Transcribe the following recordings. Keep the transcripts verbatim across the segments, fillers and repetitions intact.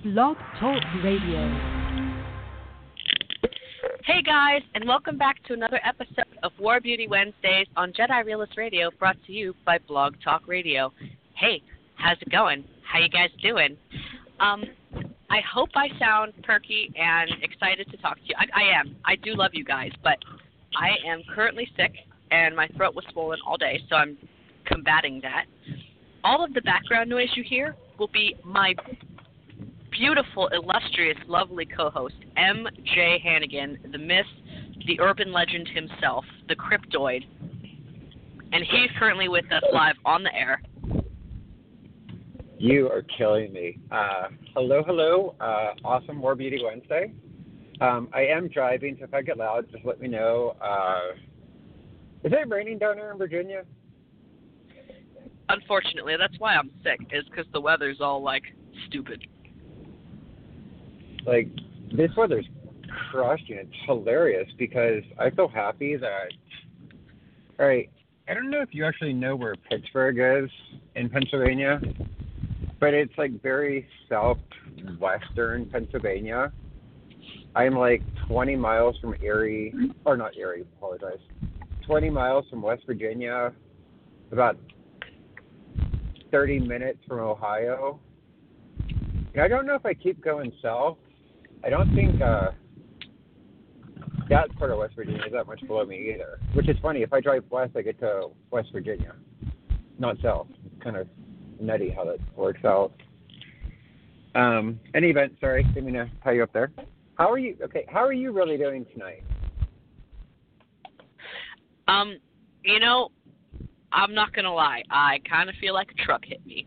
Blog Talk Radio. Hey guys, and welcome back to another episode of War Beauty Wednesdays on Jedi Realist Radio, brought to you by Blog Talk Radio. Hey, how's it going? How you guys doing? Um, I hope I sound perky and excited to talk to you. I, I am. I do love you guys, but I am currently sick, and my throat was swollen all day, so I'm combating that. All of the background noise you hear will be my beautiful, illustrious, lovely co-host, M J Hannigan, the myth, the urban legend himself, the cryptoid. And he's currently with us live on the air. You are killing me. Uh, hello, hello. Uh, awesome War Beauty Wednesday. Um, I am driving, so if I get loud, just let me know. Uh, is it raining down there in Virginia? Unfortunately, that's why I'm sick, is because the weather's all, like, stupid. Like, this weather's crushing. It's hilarious because I feel happy that, all right, I don't know if you actually know where Pittsburgh is in Pennsylvania, but it's like very southwestern Pennsylvania. I'm like twenty miles from Erie, or not Erie, apologize, twenty miles from West Virginia, about thirty minutes from Ohio. And I don't know if I keep going south. I don't think uh, that part of West Virginia is that much below me either. Which is funny. If I drive west, I get to West Virginia, not south. It's kind of nutty how that works out. Um, any event, sorry, didn't mean to tie you up there. How are you? Okay, how are you really doing tonight? Um, you know, I'm not gonna lie. I kind of feel like a truck hit me.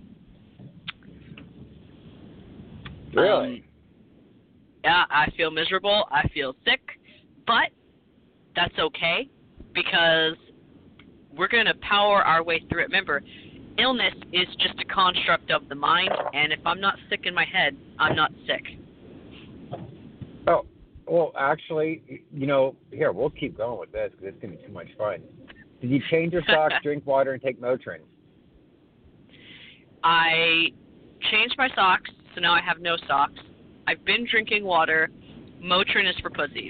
Really? Um, yeah, I feel miserable. I feel sick, but that's okay because we're going to power our way through it. Remember, illness is just a construct of the mind, and if I'm not sick in my head, I'm not sick. Oh, well, actually, you know, here, we'll keep going with this because it's going to be too much fun. Did you change your socks, drink water, and take Motrin? I changed my socks, so now I have no socks. I've been drinking water. Motrin is for pussies.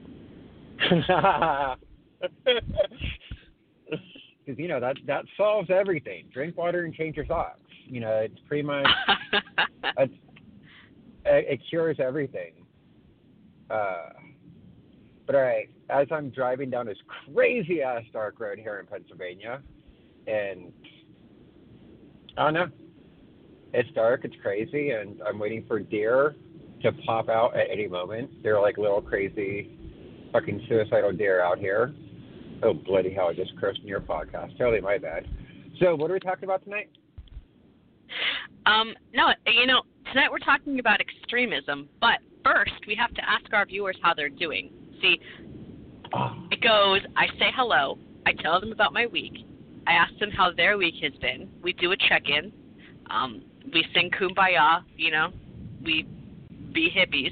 Because, you know, that, that solves everything. Drink water and change your socks. You know, it's pretty much, it's, it, it cures everything. Uh, but, all right, as I'm driving down this crazy-ass dark road here in Pennsylvania, and I don't know, it's dark, it's crazy, and I'm waiting for deer to pop out at any moment. They're like little crazy fucking suicidal deer out here. Oh, bloody hell, I just cursed in your podcast. Totally my bad. So what are we talking about tonight? Um, no, you know, tonight we're talking about extremism, but first we have to ask our viewers how they're doing. See, oh. It goes, I say hello, I tell them about my week, I ask them how their week has been, we do a check-in, um, we sing Kumbaya, you know, we be hippies.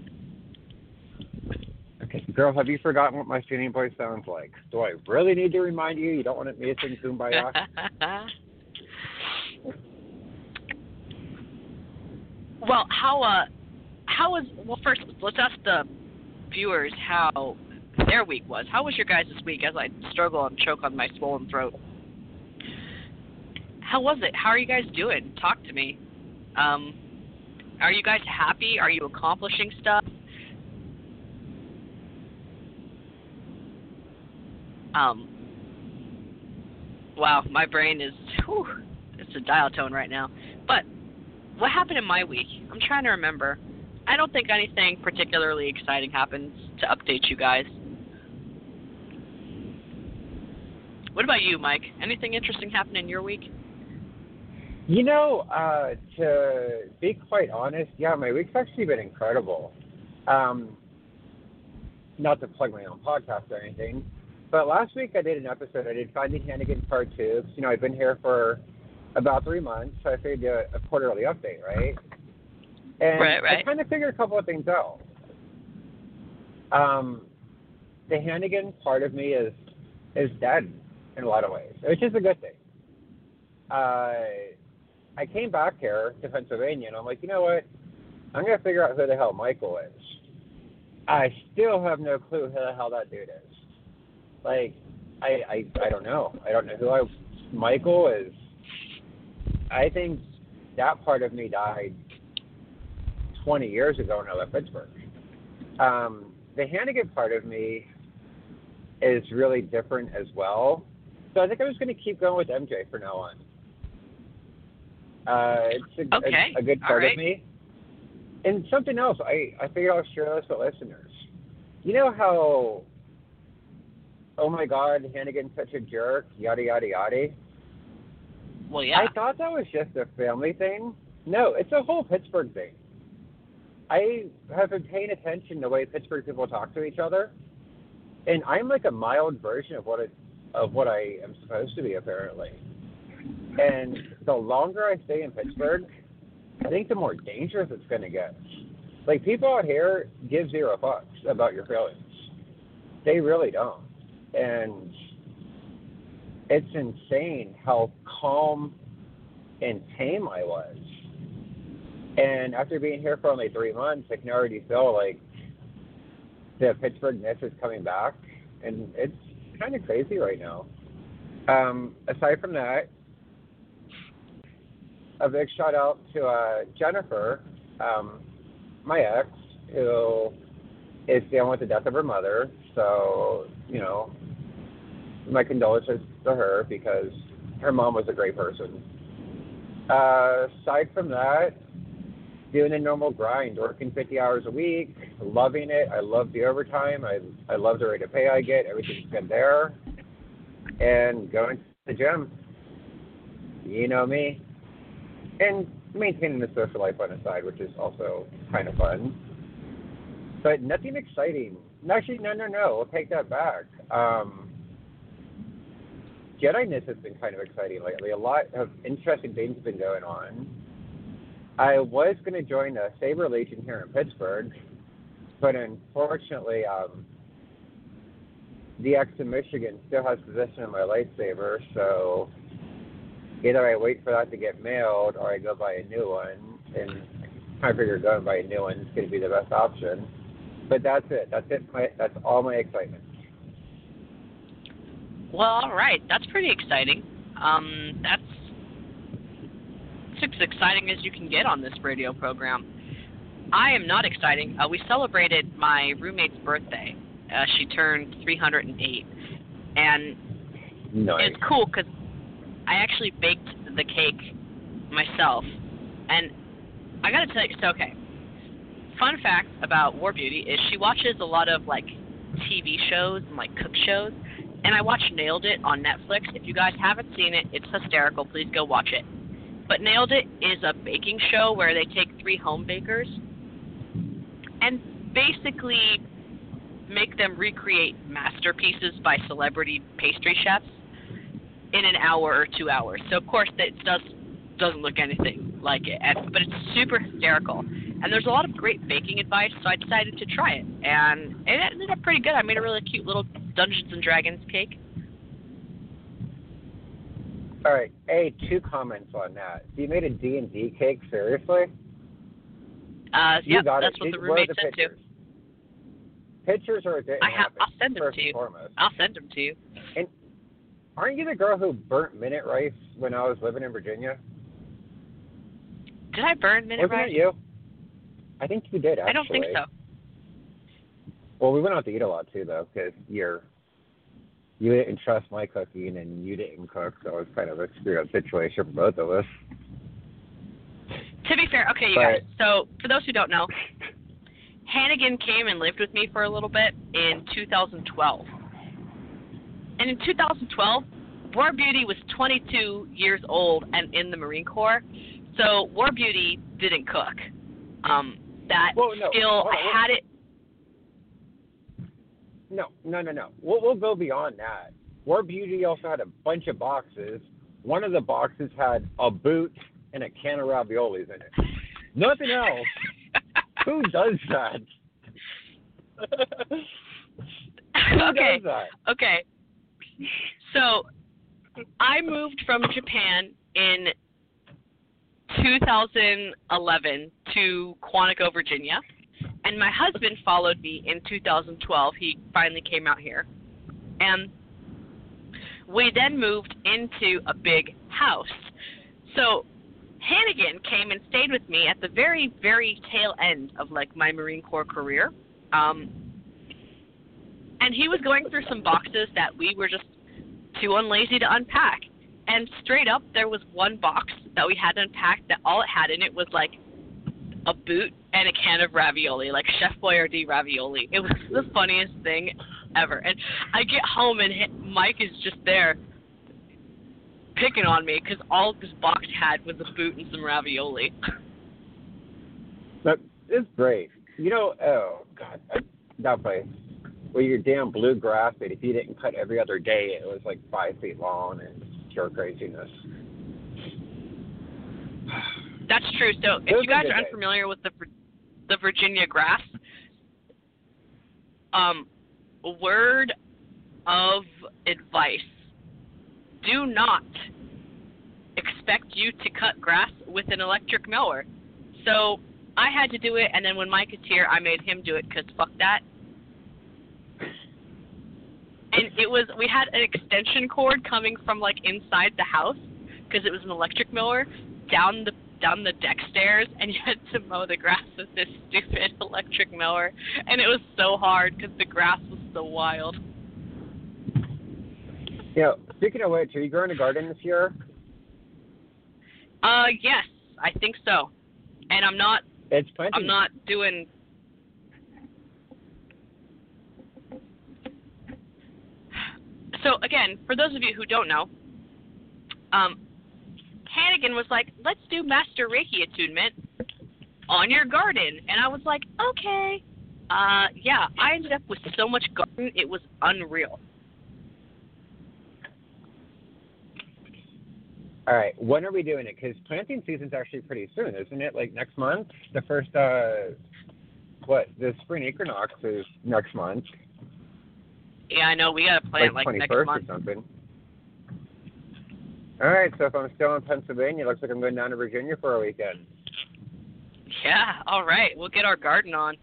Okay, girl, have you forgotten what my singing voice sounds like? Do I really need to remind you? You don't want me to sing Kumbaya? Well, how, uh, how was, well, first, let's ask the viewers how their week was. How was your guys' week as I struggle and choke on my swollen throat? How was it? How are you guys doing? Talk to me. Um, are you guys happy? Are you accomplishing stuff? Um, wow, my brain is, whew, it's a dial tone right now. But what happened in my week? I'm trying to remember. I don't think anything particularly exciting happened to update you guys. What about you, Mike? Anything interesting happen in your week? You know, uh, to be quite honest, yeah, my week's actually been incredible. Um, not to plug my own podcast or anything, but last week I did an episode. I did Finding Hannigan Part two. You know, I've been here for about three months, so I figured do a, a quarterly update, right? And right, right. I kind of figured a couple of things out. Um, the Hannigan part of me is is dead in a lot of ways, which is a good thing. Uh, I came back here to Pennsylvania, and I'm like, you know what? I'm gonna figure out who the hell Michael is. I still have no clue who the hell that dude is. Like, I I, I don't know. I don't know who I. Michael is. I think that part of me died twenty years ago when I left Pittsburgh. Um, the Hannigan part of me is really different as well. So I think I'm just going to keep going with M J for now on. Uh, it's a, okay. a, a good part right. of me. And something else, I, I figured I'll share this with listeners. You know how, oh my God, Hannigan's such a jerk, yada, yada, yada? Well, yeah. I thought that was just a family thing. No, it's a whole Pittsburgh thing. I have been paying attention to the way Pittsburgh people talk to each other, and I'm like a mild version of what it, of what I am supposed to be, apparently. And the longer I stay in Pittsburgh, I think the more dangerous it's going to get. Like, people out here give zero fucks about your feelings. They really don't. And it's insane how calm and tame I was. And after being here for only three months, I can already feel like the Pittsburghness is coming back. And it's kind of crazy right now. Um, aside from that, a big shout out to uh, Jennifer, um, my ex, who is dealing with the death of her mother. So, you know, my condolences to her because her mom was a great person. Uh, aside from that, doing a normal grind, working fifty hours a week, loving it. I love the overtime. I I love the rate of pay I get. Everything's good there. And going to the gym. You know me. And maintaining the social life on the side, which is also kind of fun. But nothing exciting. Actually, no, no, no. I'll take that back. Um, Jedi-ness has been kind of exciting lately. A lot of interesting things have been going on. I was going to join the Saber Legion here in Pittsburgh, but unfortunately, um, the ex in Michigan still has possession of my lightsaber, so either I wait for that to get mailed or I go buy a new one, and I figure going buy a new one is going to be the best option. But that's it. That's it. My, that's all my excitement. Well, all right. That's pretty exciting. Um, that's as exciting as you can get on this radio program. I am not exciting. Uh, we celebrated my roommate's birthday. Uh, she turned three hundred eight, and nice. It's cool because I actually baked the cake myself, and I got to tell you, so okay, fun fact about War Beauty is she watches a lot of, like, T V shows and, like, cook shows, and I watched Nailed It on Netflix. If you guys haven't seen it, it's hysterical. Please go watch it. But Nailed It is a baking show where they take three home bakers and basically make them recreate masterpieces by celebrity pastry chefs in an hour or two hours. So, of course, it does, doesn't look anything like it, but it's super hysterical. And there's a lot of great baking advice, so I decided to try it. And it ended up pretty good. I made a really cute little Dungeons and Dragons cake. All right. Hey, two comments on that. You made a D and D cake, seriously? Uh, you yep, got that's it. what Did, the roommate said too. Pictures or it didn't I ha- happen, I'll send them first to you. And foremost. I'll send them to you. And aren't you the girl who burnt minute rice when I was living in Virginia? Did I burn minute Wasn't rice? it you? I think you did, actually. I don't think so. Well, we went out to eat a lot, too, though, because you're, you didn't trust my cooking and you didn't cook, so it was kind of a screwed-up situation for both of us. To be fair, okay, you but, guys, so for those who don't know, Hannigan came and lived with me for a little bit in two thousand twelve. And in two thousand twelve, War Beauty was twenty-two years old and in the Marine Corps, so War Beauty didn't cook. Um, that well, no, skill, on, I had it. No, no, no, no. We'll, we'll go beyond that. War Beauty also had a bunch of boxes. One of the boxes had a boot and a can of raviolis in it. Nothing else. Who does that? Who okay. does that? Okay. So I moved from Japan in two thousand eleven to Quantico, Virginia. And my husband followed me in two thousand twelve. He finally came out here. And we then moved into a big house. So Hannigan came and stayed with me at the very, very tail end of, like, my Marine Corps career. Um, and he was going through some boxes that we were just too unlazy to unpack. And straight up, there was one box that we had to unpack that all it had in it was, like, a boot and a can of ravioli, like Chef Boyardee ravioli. It was the funniest thing ever. And I get home, and Mike is just there picking on me because all this box had was a boot and some ravioli. But it's great. You know, oh, God, I, that place. Well, your damn bluegrass, but if you didn't cut every other day, it was like five feet long and pure craziness. That's true. So if Those you guys are are unfamiliar with the the Virginia grass, um, word of advice: do not expect you to cut grass with an electric mower. So I had to do it, and then when Mike is here, I made him do it because fuck that. And it was, we had an extension cord coming from, like, inside the house, because it was an electric mower, down the down the deck stairs, and you had to mow the grass with this stupid electric mower. And it was so hard, because the grass was so wild. Yeah, speaking of which, are you growing a garden this year? Uh, yes, I think so. And I'm not, It's plenty. I'm not doing... So, again, for those of you who don't know, um, Hannigan was like, let's do Master Reiki attunement on your garden. And I was like, okay. Uh, yeah, I ended up with so much garden, it was unreal. All right, when are we doing it? Because planting season's actually pretty soon, isn't it? Like next month? The first, uh, what, the spring equinox is next month. Yeah, I know. We got to plant like, like next twenty-first month. or something. All right, so if I'm still in Pennsylvania, it looks like I'm going down to Virginia for a weekend. Yeah, all right. We'll get our garden on.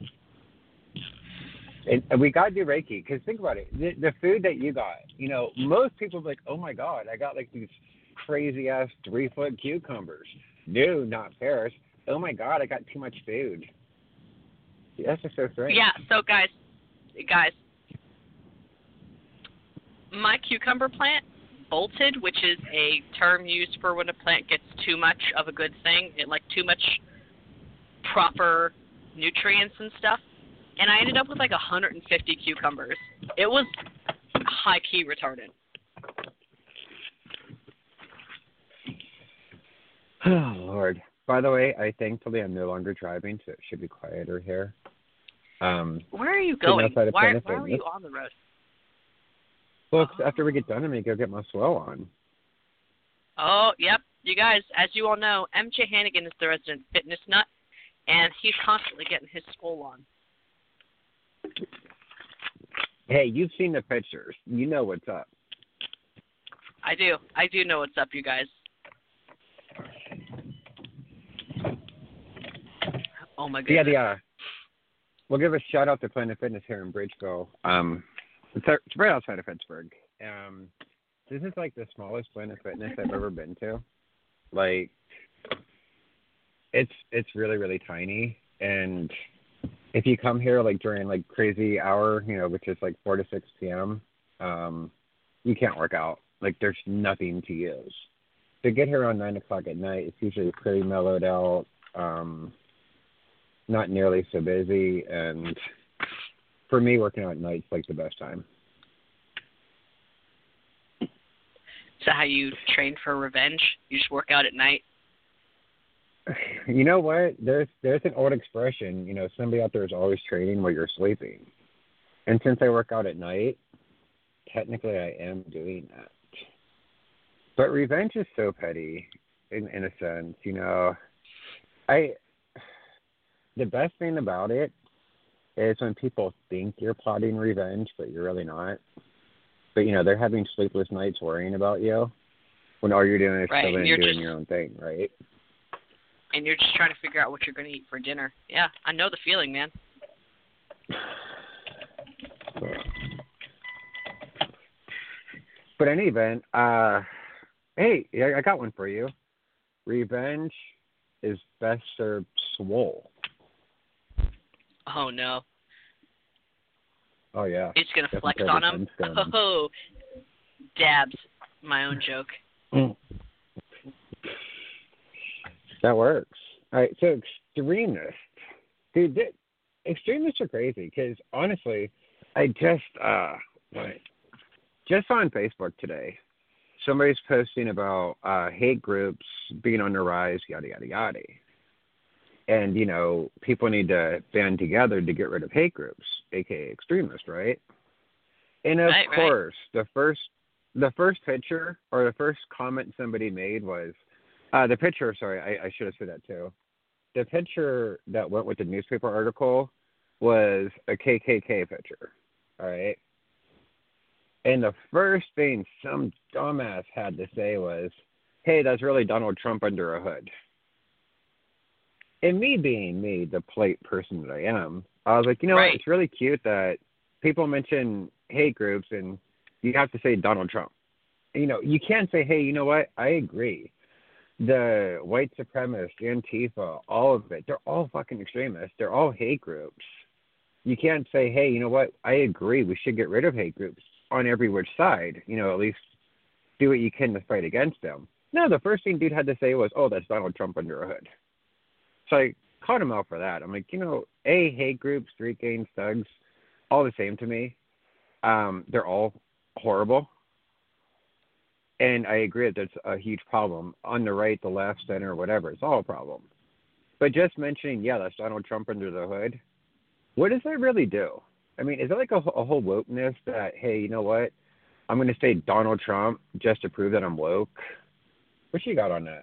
And, and we got to do Reiki, because think about it. The, the food that you got, you know, most people are like, oh, my God, I got like these crazy-ass three-foot cucumbers. No, not Paris. Oh, my God, I got too much food. That's just so strange. Yeah, so, guys, guys, my cucumber plant bolted, which is a term used for when a plant gets too much of a good thing, it, like too much proper nutrients and stuff, and I ended up with like one hundred fifty cucumbers. It was high-key retarded. Oh, Lord. By the way, I thankfully I'm no longer driving, so it should be quieter here. Um, Where are you going? outside of Why, Planet why were you Fitness. on the road? Well, oh. After we get done, I'm going to go get my swell on. Oh, yep. You guys, as you all know, M J Hannigan is the resident fitness nut, and he's constantly getting his swole on. Hey, you've seen the pictures. You know what's up. I do. I do know what's up, you guys. Oh, my goodness. Yeah, the, uh, we'll give a shout-out to Planet Fitness here in Bridgeville. Um, it's, it's right outside of Pittsburgh. Um, this is, like, the smallest Planet Fitness I've ever been to. Like, it's it's really, really tiny. And if you come here, like, during, like, crazy hour, you know, which is, like, four to six p.m., um, you can't work out. Like, there's nothing to use. To get here around nine o'clock at night, it's usually pretty mellowed out, um, not nearly so busy, and for me, working out at night's like the best time. Is that how you train for revenge? You just work out at night? You know what? There's there's an old expression, you know, somebody out there is always training while you're sleeping. And since I work out at night, technically I am doing that. But revenge is so petty, in, in a sense, you know. I the best thing about it is when people think you're plotting revenge, but you're really not. But, you know, they're having sleepless nights worrying about you when all you're doing is right. chilling and you're doing just, your own thing, right? and you're just trying to figure out what you're going to eat for dinner. Yeah, I know the feeling, man. But in any event, uh, hey, I got one for you. Revenge is best served swole. Oh, no. Oh, yeah. It's going to flex on him. Oh, dabs. My own joke. Mm. That works. All right, so extremists. Dude, th- extremists are crazy because, honestly, I just, uh, wait, just on Facebook today, somebody's posting about uh, hate groups being on the rise, yada, yada, yada. And, you know, people need to band together to get rid of hate groups, a k a extremists, right? And, of right, course, right. the first the first picture or the first comment somebody made was, uh, the picture, sorry, I, I should have said that too. The picture that went with the newspaper article was a K K K picture, all right? And the first thing some dumbass had to say was, hey, that's really Donald Trump under a hood. And me being me, the polite person that I am, I was like, you know right. what? It's really cute that people mention hate groups and you have to say Donald Trump. You know, you can't say, hey, you know what? I agree. The white supremacists, Antifa, all of it, they're all fucking extremists. They're all hate groups. You can't say, hey, you know what? I agree. We should get rid of hate groups on every which side. You know, at least do what you can to fight against them. No, the first thing dude had to say was, oh, that's Donald Trump under a hood. So I called him out for that. I'm like, you know, A, hate groups, street gangs, thugs, all the same to me. Um, they're all horrible. And I agree that that's a huge problem. On the right, the left, center, whatever, it's all a problem. But just mentioning, yeah, that's Donald Trump under the hood, what does that really do? I mean, is it like a, a whole wokeness that, hey, you know what? I'm going to say Donald Trump just to prove that I'm woke? What you got on that?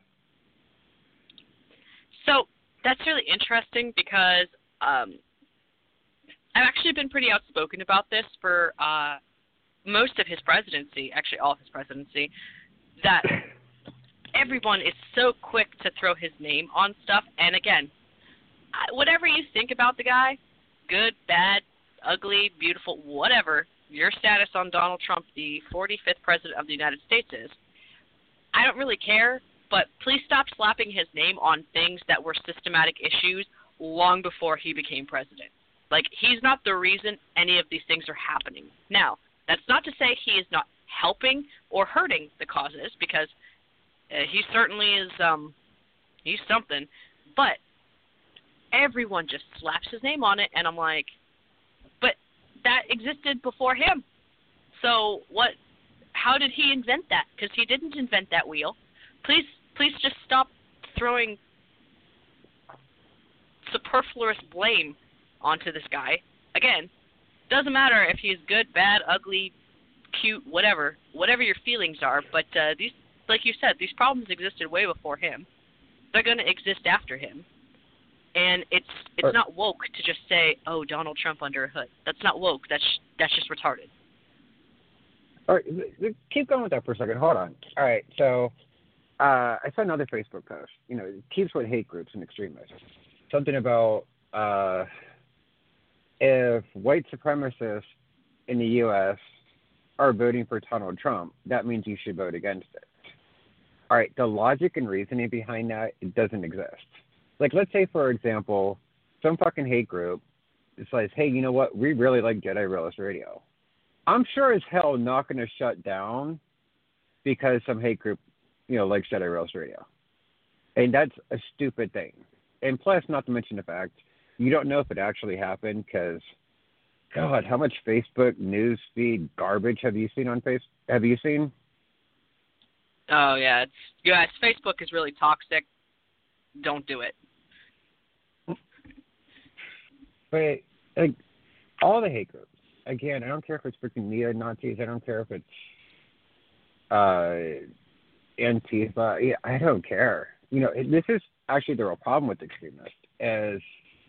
So that's really interesting because um, I've actually been pretty outspoken about this for uh, most of his presidency, actually all of his presidency, that everyone is so quick to throw his name on stuff. And again, whatever you think about the guy, good, bad, ugly, beautiful, whatever, your status on Donald Trump, the forty-fifth president of the United States is, I don't really care, but please stop slapping his name on things that were systematic issues long before he became president. Like, he's not the reason any of these things are happening. Now, that's not to say he is not helping or hurting the causes, because uh, he certainly is, um, he's something, but everyone just slaps his name on it, and I'm like, but that existed before him. So what, how did he invent that? Because he didn't invent that wheel. Please, please just stop throwing superfluous blame onto this guy. Again, doesn't matter if he's good, bad, ugly, cute, whatever, whatever your feelings are, but uh, these, like you said, these problems existed way before him. They're going to exist after him. And it's it's not woke to just say, oh, Donald Trump under a hood. That's not woke. That's that's just retarded. All right, keep going with that for a second. Hold on. All right, so uh, I saw another Facebook post. You know, it keeps with hate groups and extremists. Something about uh, if white supremacists in the U S are voting for Donald Trump, that means you should vote against it. All right, the logic and reasoning behind that, it doesn't exist. Like, let's say, for example, some fucking hate group says, hey, you know what? We really like Jedi Realist Radio. I'm sure as hell not going to shut down because some hate group, you know, likes Jedi Realist Radio. And that's a stupid thing. And plus, not to mention the fact, you don't know if it actually happened because, God, how much Facebook news feed garbage have you seen on face? Have you seen? Oh, yeah. It's, yes, Facebook is really toxic. Don't do it. But, like, all the hate groups, again, I don't care if it's freaking neo-Nazis, I don't care if it's uh, Antifa, yeah, I don't care. You know, this is actually the real problem with extremists, is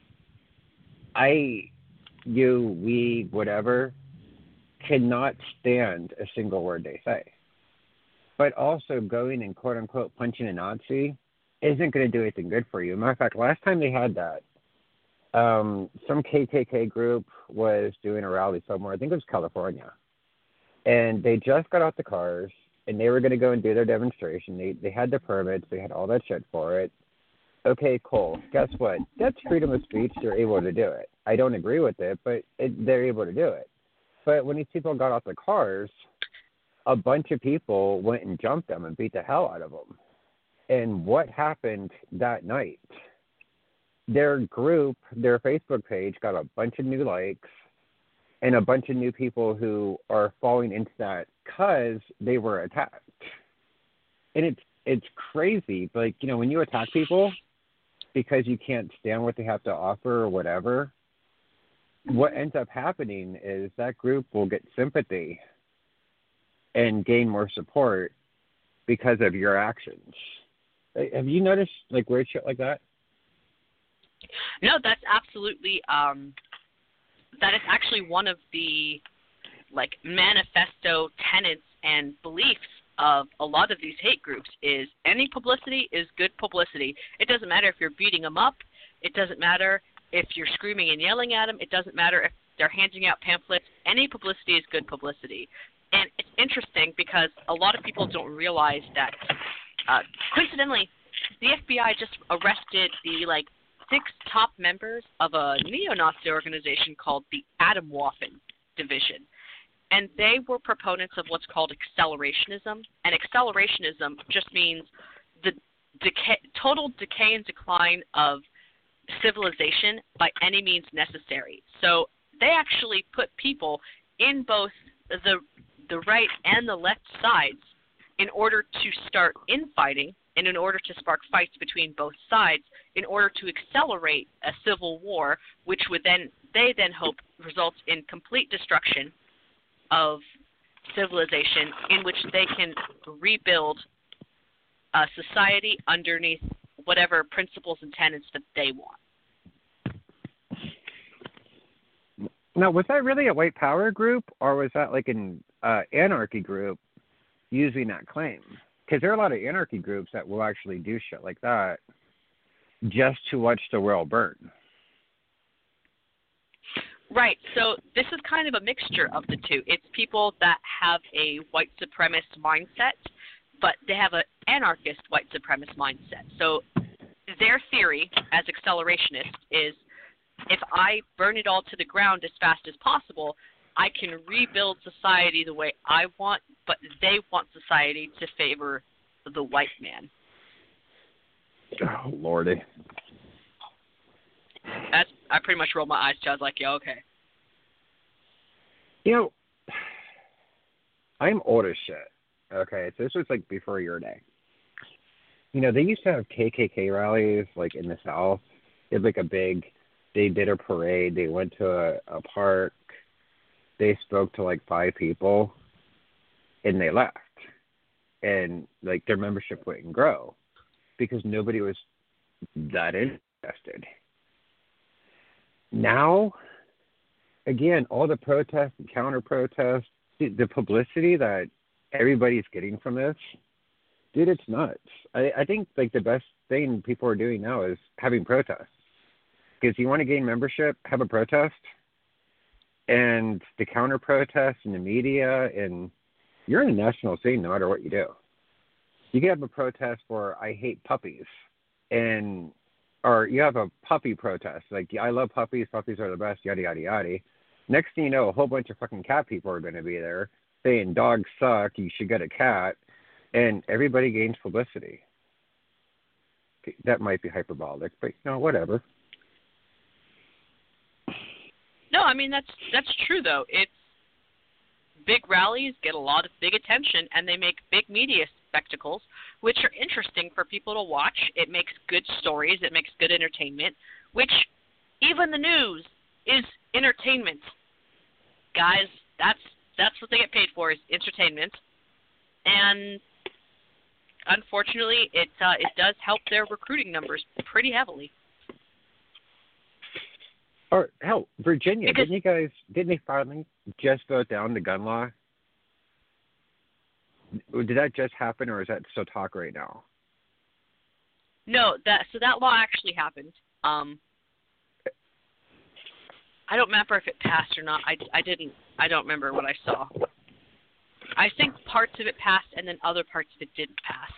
I, you, we, whatever, cannot stand a single word they say. But also going and quote-unquote punching a Nazi, isn't going to do anything good for you. Matter of fact, last time they had that, um, some K K K group was doing a rally somewhere. I think it was California. And they just got out the cars, and they were going to go and do their demonstration. They they had the permits. They had all that shit for it. Okay, cool. Guess what? That's freedom of speech. They're able to do it. I don't agree with it, but it, they're able to do it. But when these people got out the cars, a bunch of people went and jumped them and beat the hell out of them. And what happened that night? Their group, their Facebook page got a bunch of new likes and a bunch of new people who are falling into that because they were attacked. And it's it's crazy. Like, you know, when you attack people because you can't stand what they have to offer or whatever, what ends up happening is that group will get sympathy and gain more support because of your actions. Have you noticed, like, weird shit like that? No, that's absolutely, um, that is actually one of the, like, manifesto tenets and beliefs of a lot of these hate groups is any publicity is good publicity. It doesn't matter if you're beating them up. It doesn't matter if you're screaming and yelling at them. It doesn't matter if they're handing out pamphlets. Any publicity is good publicity. And it's interesting because a lot of people don't realize that, uh, coincidentally, the F B I just arrested the, like, six top members of a neo-Nazi organization called the Atomwaffen Division. And they were proponents of what's called accelerationism. And accelerationism just means the decay, total decay and decline of civilization by any means necessary. So they actually put people in both the the right and the left sides in order to start infighting and in order to spark fights between both sides in order to accelerate a civil war, which would then, they then hope results in complete destruction of civilization in which they can rebuild a society underneath whatever principles and tenets that they want. Now, was that really a white power group, or was that like an uh, anarchy group using that claim? Because there are a lot of anarchy groups that will actually do shit like that just to watch the world burn. Right. So this is kind of a mixture of the two. It's people that have a white supremacist mindset, but they have an anarchist white supremacist mindset. So their theory as accelerationists is if I burn it all to the ground as fast as possible, I can rebuild society the way I want, but they want society to favor the white man. Oh, Lordy. That's, I pretty much rolled my eyes to. I was like, yeah, okay. You know, I'm old as shit. Okay, so this was like before your day. You know, they used to have K K K rallies like in the South. It was like a big, they did a parade. They went to a, a park. They spoke to like five people, and they left. And like their membership wouldn't grow because nobody was that interested. Now, again, all the protests and counter-protests, the publicity that everybody's getting from this, dude, it's nuts. I, I think like the best thing people are doing now is having protests. Because you want to gain membership, have a protest, and the counter-protests and the media, and you're in a national scene no matter what you do. You can have a protest for I hate puppies, and or you have a puppy protest, like I love puppies, puppies are the best, yada, yada, yada. Next thing you know, a whole bunch of fucking cat people are going to be there saying dogs suck, you should get a cat, and everybody gains publicity. That might be hyperbolic, but, you know, whatever. No, I mean, that's that's true, though. It's big rallies get a lot of big attention, and they make big media spectacles, which are interesting for people to watch. It makes good stories. It makes good entertainment, which even the news is entertainment. Guys, that's that's what they get paid for is entertainment. And unfortunately, it uh, it does help their recruiting numbers pretty heavily. Or hell, Virginia, because, didn't you guys didn't they finally just vote down the gun law? Did that just happen, or is that still talk right now? No, that so that law actually happened. Um, I don't remember if it passed or not. I, I didn't. I don't remember what I saw. I think parts of it passed, and then other parts of it didn't pass.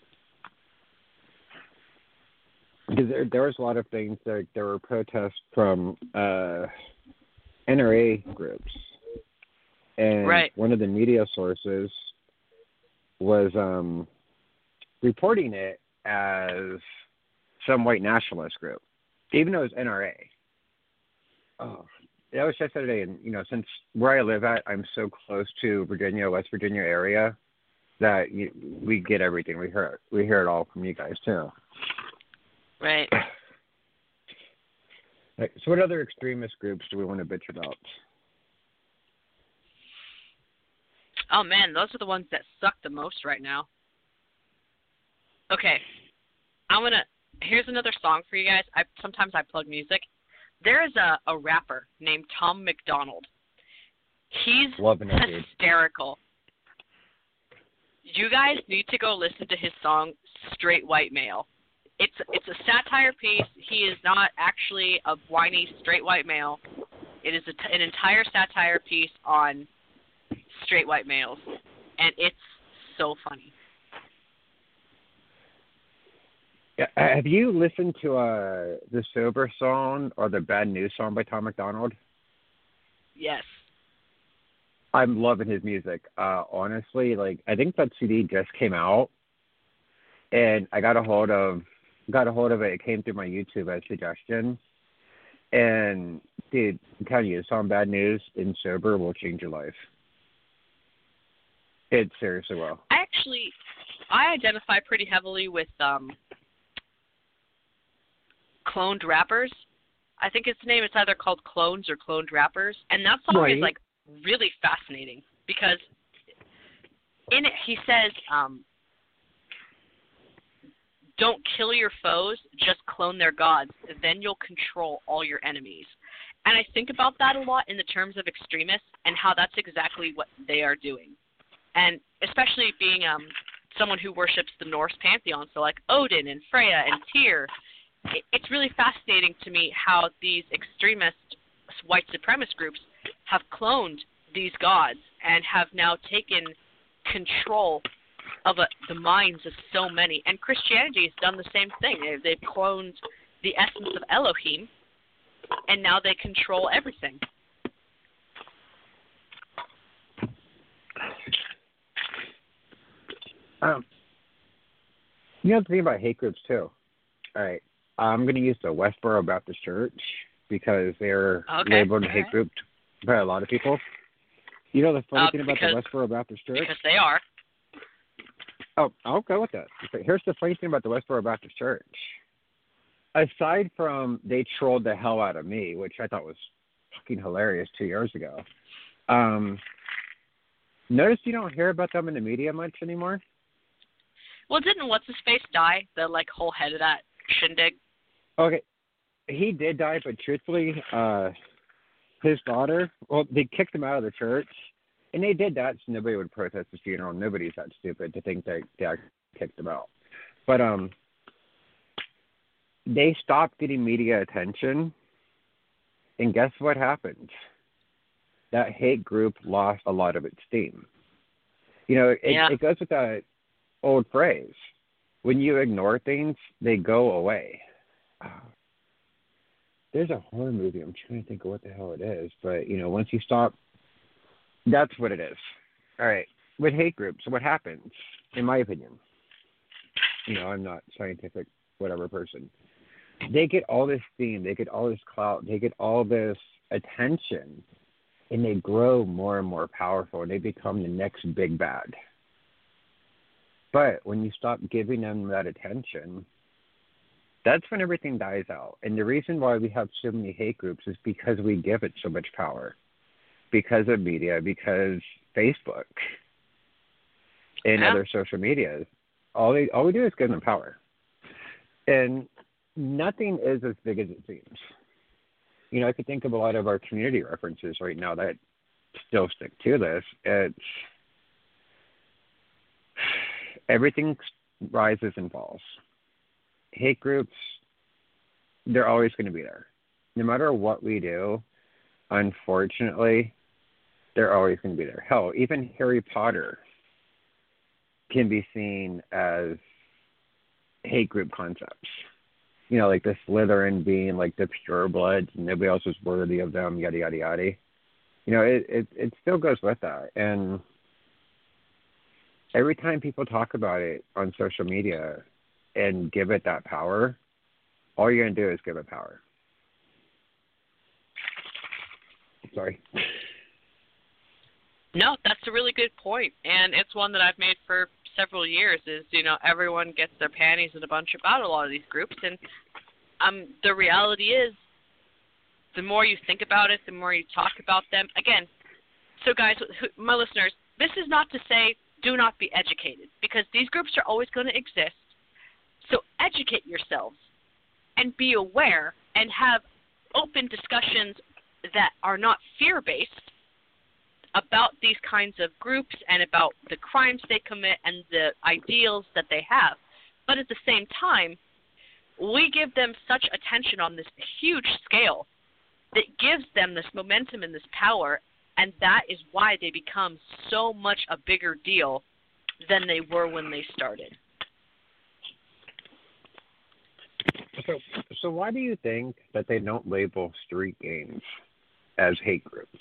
Because there, there was a lot of things. There, there were protests from uh, N R A groups, and right. one of the media sources was um, reporting it as some white nationalist group, even though it was N R A. Oh, that was just the other day, and you know, since where I live at, I'm so close to Virginia, West Virginia area, that you, we get everything. We hear it. We hear it all from you guys too. Right. Right. So, what other extremist groups do we want to bitch about? Oh man, those are the ones that suck the most right now. Okay, I'm gonna. Here's another song for you guys. I sometimes I plug music. There is a, a rapper named Tom McDonald. He's Loving it, dude. hysterical. You guys need to go listen to his song "Straight White Male." It's it's a satire piece. He is not actually a whiny straight white male. It is a, an entire satire piece on straight white males, and it's so funny. Yeah, have you listened to uh, the Sober song or the Bad News song by Tom McDonald? Yes. I'm loving his music. Uh, honestly, like I think that C D just came out, and I got a hold of got a hold of it. It came through my YouTube as suggestion, and dude, I'm telling you, the song "Bad News" and Sober will change your life. It seriously will. I actually, I identify pretty heavily with um, cloned rappers. I think its name is either called Clones or Cloned Rappers, and that song right. is like really fascinating because in it he says, um, "Don't kill your foes, just clone their gods. Then you'll control all your enemies." And I think about that a lot in the terms of extremists and how that's exactly what they are doing. And especially being um, someone who worships the Norse pantheon, so like Odin and Freya and Tyr, it, it's really fascinating to me how these extremist white supremacist groups have cloned these gods and have now taken control of a, the minds of so many. And Christianity has done the same thing. They've, they've cloned the essence of Elohim, and now they control everything. Um, you know the thing about hate groups too. All right, I'm going to use the Westboro Baptist Church because they're okay. labeled a hate right. group by a lot of people. You know the funny uh, thing about because, the Westboro Baptist Church? Because they are. Oh, I'll go with that. Here's the funny thing about the Westboro Baptist Church. Aside from they trolled the hell out of me, which I thought was fucking hilarious two years ago. Um, notice you don't hear about them in the media much anymore. Well, didn't what's his face die? The like whole head of that shindig. Okay, he did die, but truthfully, uh, his daughter. Well, they kicked him out of the church, and they did that so nobody would protest his funeral. Nobody's that stupid to think that they kicked him out. But um, they stopped getting media attention, and guess what happened? That hate group lost a lot of its steam. You know, it, yeah. it goes with that old phrase. When you ignore things, they go away. Oh, there's a horror movie. I'm trying to think of what the hell it is. But, you know, once you stop, that's what it is. All right. With hate groups, what happens, in my opinion, you know, I'm not scientific, whatever person. They get all this steam. They get all this clout. They get all this attention. And they grow more and more powerful. And they become the next big bad. But when you stop giving them that attention, that's when everything dies out. And the reason why we have so many hate groups is because we give it so much power. Because of media, because Facebook and yeah. other social medias. All they all we do is give them power. And nothing is as big as it seems. You know, I could think of a lot of our community references right now that still stick to this. It's everything rises and falls. hate groups, they're always going to be there. No matter what we do, unfortunately, they're always going to be there. Hell, even Harry Potter can be seen as hate group concepts. You know, like the Slytherin being like the purebloods and nobody else is worthy of them, yada, yada, yada. You know, it, it, it still goes with that. And every time people talk about it on social media and give it that power, all you're going to do is give it power. Sorry. No, that's a really good point, and it's one that I've made for several years. Is you know everyone gets their panties in a bunch about a lot of these groups, and um, the reality is, the more you think about it, the more you talk about them. Again, so guys, my listeners, this is not to say do not be educated, because these groups are always going to exist. So educate yourselves and be aware and have open discussions that are not fear-based about these kinds of groups and about the crimes they commit and the ideals that they have. But at the same time, we give them such attention on this huge scale that gives them this momentum and this power, and that is why they become so much a bigger deal than they were when they started. So, so why do you think that they don't label street gangs as hate groups?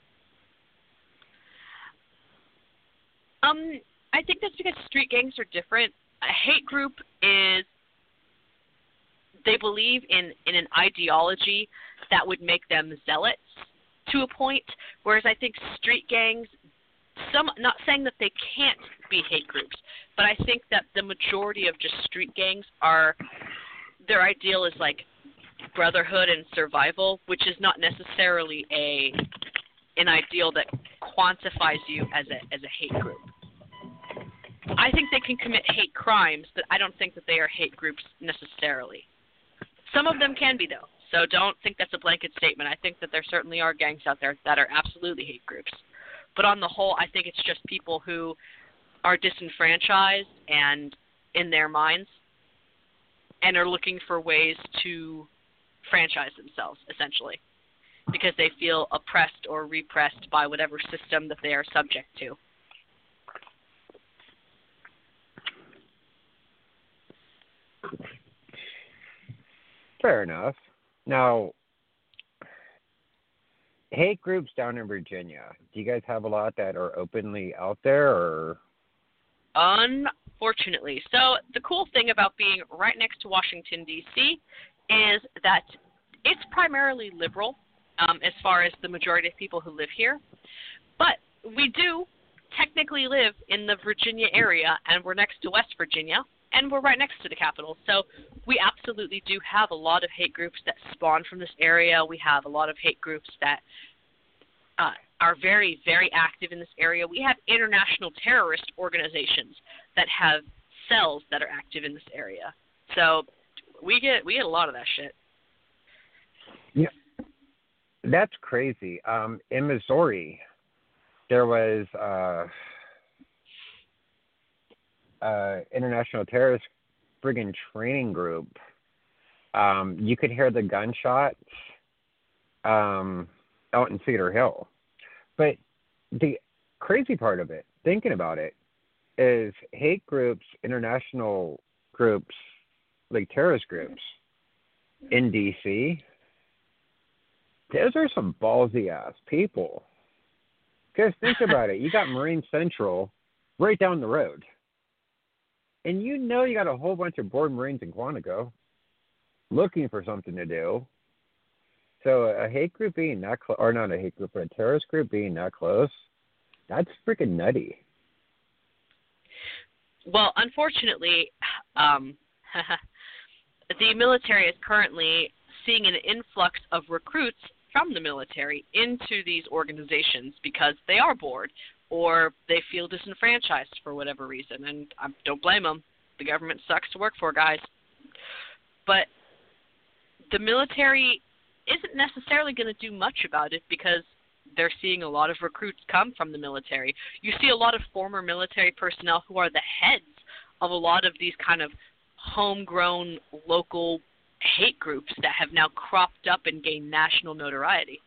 Um, I think that's because street gangs are different. A hate group is, they believe in, in an ideology that would make them zealots to a point, whereas I think street gangs, some, not saying that they can't be hate groups, but I think that the majority of just street gangs are, their ideal is like brotherhood and survival, which is not necessarily a an ideal that quantifies you as a as a hate group. I think they can commit hate crimes, but I don't think that they are hate groups necessarily. Some of them can be, though, so don't think that's a blanket statement. I think that there certainly are gangs out there that are absolutely hate groups. But on the whole, I think it's just people who are disenfranchised and in their minds and are looking for ways to franchise themselves, essentially, because they feel oppressed or repressed by whatever system that they are subject to. Fair enough. Now, hate groups down in Virginia, do you guys have a lot that are openly out there, or? Unfortunately. So the cool thing about being right next to Washington, D C is that it's primarily liberal um, as far as the majority of people who live here. But we do technically live in the Virginia area, and we're next to West Virginia, and we're right next to the Capitol. So we absolutely do have a lot of hate groups that spawn from this area. We have a lot of hate groups that uh, are very, very active in this area. We have international terrorist organizations that have cells that are active in this area. So we get we get a lot of that shit. Yeah, that's crazy. Um, in Missouri, there was uh, uh, international terrorist friggin' training group. Um, you could hear the gunshots um, out in Cedar Hill. But the crazy part of it, thinking about it, is hate groups, international groups, like terrorist groups in D C, those are some ballsy-ass people. Because think about it. You got Marine Central right down the road. And you know you got a whole bunch of bored Marines in Quantico looking for something to do. So a hate group being that close, or not a hate group, but a terrorist group being that close, that's freaking nutty. Well, unfortunately, um, the military is currently seeing an influx of recruits from the military into these organizations because they are bored or they feel disenfranchised for whatever reason. And I don't blame them. The government sucks to work for, guys. But the military isn't necessarily going to do much about it because they're seeing a lot of recruits come from the military. You see a lot of former military personnel who are the heads of a lot of these kind of homegrown local hate groups that have now cropped up and gained national notoriety.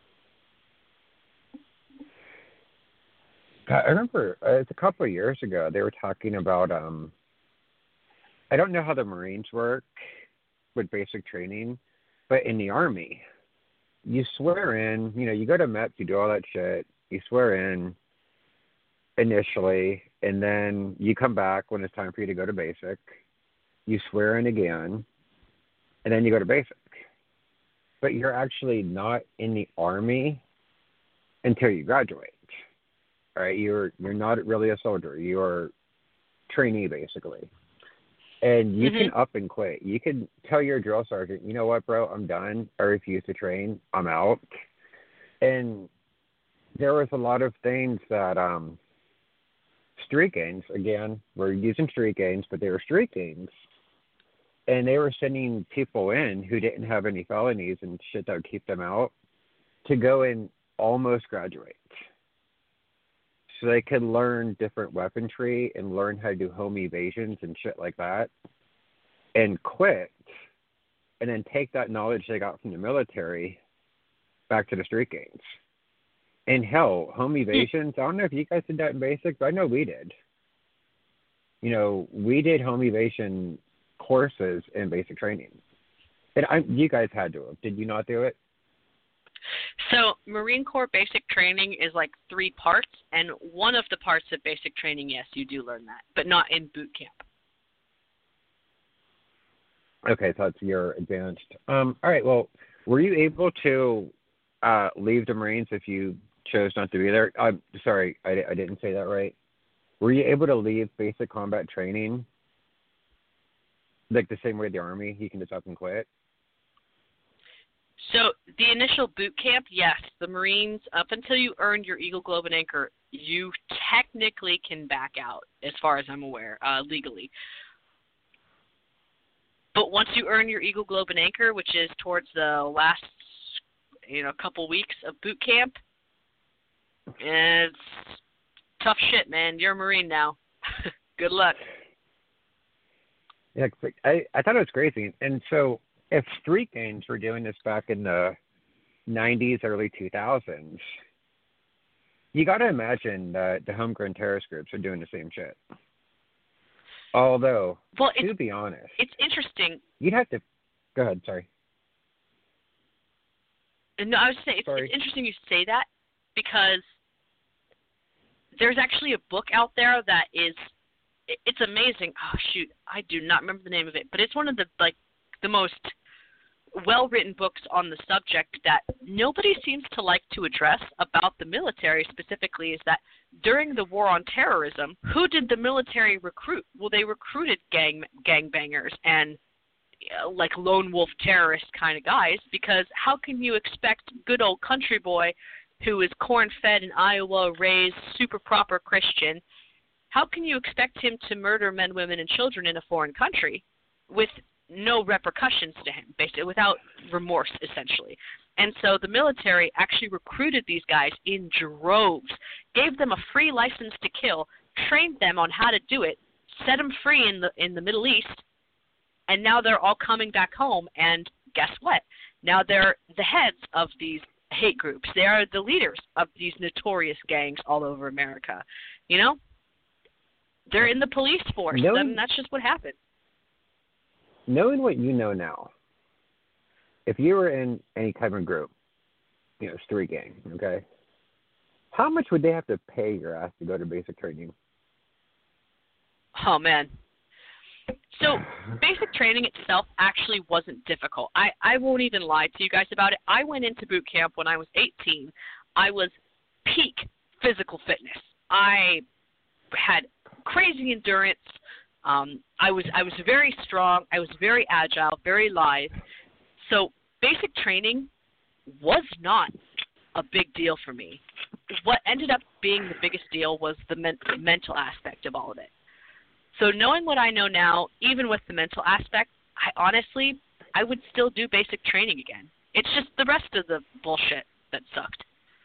I remember uh, it's a couple of years ago they were talking about um I don't know how the Marines work with basic training, but in the Army, you swear in, you know, you go to M E P, you do all that shit, you swear in initially, and then you come back when it's time for you to go to basic, you swear in again, and then you go to basic. But you're actually not in the Army until you graduate. All right, you're you're not really a soldier. You're trainee basically, and you mm-hmm. can up and quit. You can tell your drill sergeant, you know what, bro, I'm done. I refuse to train. I'm out. And there was a lot of things that um, street gangs. Again, we're using street gangs, but they were street gangs, and they were sending people in who didn't have any felonies and shit that would keep them out to go and almost graduate. So they could learn different weaponry and learn how to do home evasions and shit like that and quit and then take that knowledge they got from the military back to the street gangs. And hell, home evasions, I don't know if you guys did that in basic, but I know we did. You know, we did home evasion courses in basic training. And I, you guys had to have. Did you not do it? So Marine Corps basic training is like three parts, and one of the parts of basic training, yes, you do learn that, but not in boot camp. Okay, so that's your advanced. Um, all right, well, were you able to uh, leave the Marines if you chose not to be there? I'm sorry, I, I didn't say that right. Were you able to leave basic combat training like the same way the Army? You can just up and quit? So the initial boot camp, yes, the Marines, up until you earned your Eagle, Globe, and Anchor, you technically can back out, as far as I'm aware, uh, legally. But once you earn your Eagle, Globe, and Anchor, which is towards the last, you know, couple weeks of boot camp, it's tough shit, man. You're a Marine now. Good luck. Yeah, I, I thought it was crazy. And so if street gangs were doing this back in the nineties, early two thousands, you got to imagine that the homegrown terrorist groups are doing the same shit. Although, well, to be honest, it's interesting. You'd have to go ahead. Sorry. No, I was saying it's, it's interesting you say that because there's actually a book out there that is it's amazing. Oh shoot, I do not remember the name of it, but it's one of the like the most well-written books on the subject that nobody seems to like to address about the military specifically is that during the war on terrorism, who did the military recruit? Well, they recruited gang gangbangers and uh, like lone wolf terrorist kind of guys, because how can you expect good old country boy who is corn-fed in Iowa, raised, super proper Christian, how can you expect him to murder men, women, and children in a foreign country with no repercussions to him, basically, without remorse, essentially? And so the military actually recruited these guys in droves, gave them a free license to kill, trained them on how to do it, set them free in the in the Middle East, and now they're all coming back home, and guess what? Now they're the heads of these hate groups. They are the leaders of these notorious gangs all over America. You know? They're in the police force. Knowing, I mean, that's just what happened. Knowing what you know now, if you were in any type of group, you know, street gang, okay, how much would they have to pay your ass to go to basic training? Oh, man. So basic training itself actually wasn't difficult. I, I won't even lie to you guys about it. I went into boot camp when I was eighteen. I was peak physical fitness. I had crazy endurance. Um, I was I was very strong. I was very agile, very lithe. So basic training was not a big deal for me. What ended up being the biggest deal was the men- mental aspect of all of it. So knowing what I know now, even with the mental aspect, I honestly, I would still do basic training again. It's just the rest of the bullshit that sucked.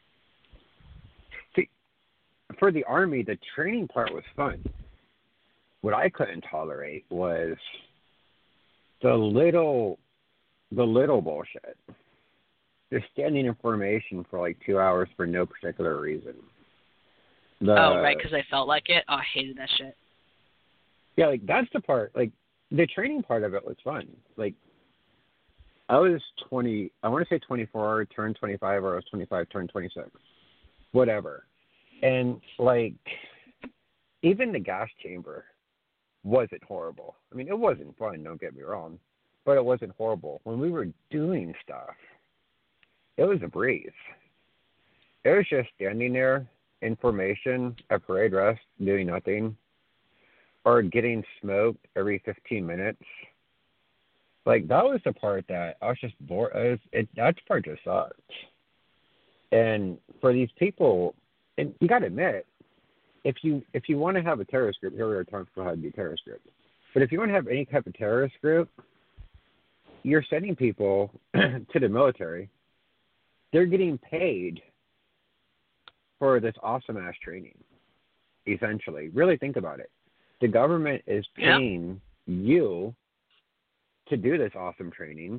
See, for the Army, the training part was fun. What I couldn't tolerate was the little, the little bullshit. Just standing in formation for like two hours for no particular reason. The, oh, right, because I felt like it? Oh, I hated that shit. Yeah, like, that's the part, like, the training part of it was fun. Like, I was twenty, I want to say twenty-four, turned twenty-five, or I was twenty-five, turned twenty-six. Whatever. And, like, even the gas chamber wasn't horrible. I mean, it wasn't fun, don't get me wrong, but it wasn't horrible. When we were doing stuff, it was a breeze. It was just standing there in formation at parade rest, doing nothing, or getting smoked every fifteen minutes. Like, that was the part that I was just bored. It was, it, that part just sucked. And for these people, and you got to admit, if you if you want to have a terrorist group, here we are talking about how to do terrorist groups. But if you want to have any type of terrorist group, you're sending people to the military. They're getting paid for this awesome ass training, essentially. Really think about it. The government is paying yeah. you to do this awesome training,